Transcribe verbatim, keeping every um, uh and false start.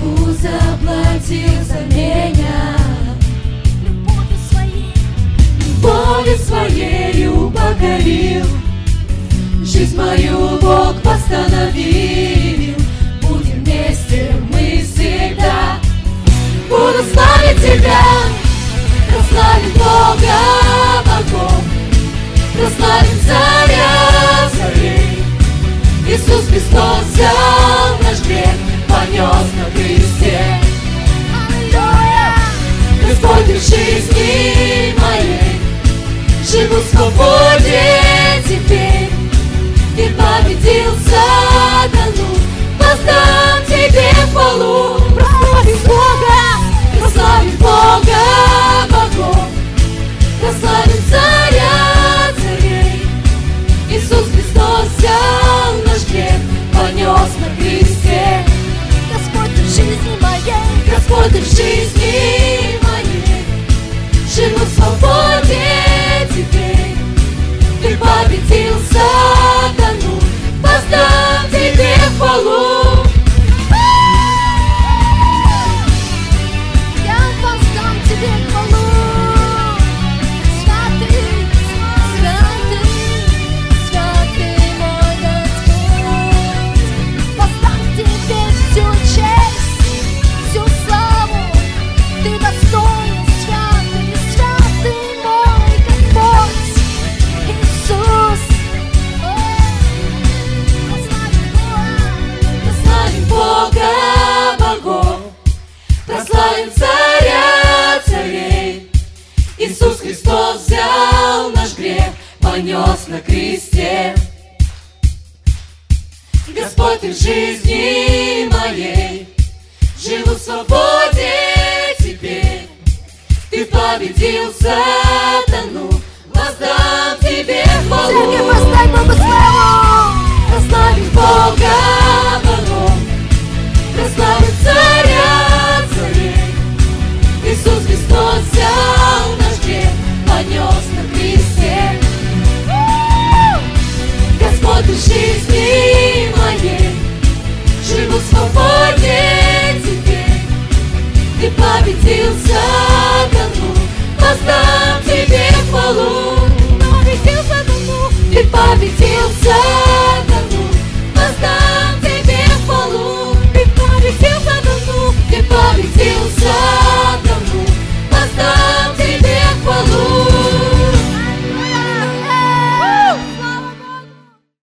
цену заплатил за меня. Любовью своей, Любовью своею покорил, жизнь мою Бог восстановил. Будем вместе мы всегда. Буду славить Тебя, прославим Бога богов, прославим Царя царей. Иисус Христос взял наш грех, понес на кресте. аллилуйя! Господь, ты в жизни моей, живу в свободе теперь. Ты победил сатану, воздам Тебе хвалу. Прославим Бога! Прославим Бога богов, прославим Царя царей. Иисус Христос взял наш грех, понес на кресте. Господь, ты в жизни моей, Господь, ты в жизни моей, живу в свободе теперь. Ты победил сатану, воздам Тебе хвалу. я воздам Тебе хвалу. Святый, святый, святый мой Господь. Воздам Тебе всю честь, всю славу. Ты достоин, святый, святый мой Господь. Иисус, Прославим Бога богов, прославим Царя царей. Иисус Христос взял наш грех, понес на кресте. Господь, ты в жизни моей, живу в свободе теперь. Ты победил сатану, воздам Тебе хвалу. церковь, воздай Богу славу. Прославим Бога богов, прославим Царя царей. Иисус Христос взял наш грех, понес на кресте. Господь, ты в жизни моей, живу в свободе теперь. Ты победил сатану, воздам Тебе хвалу. Победил сатану, Ты победил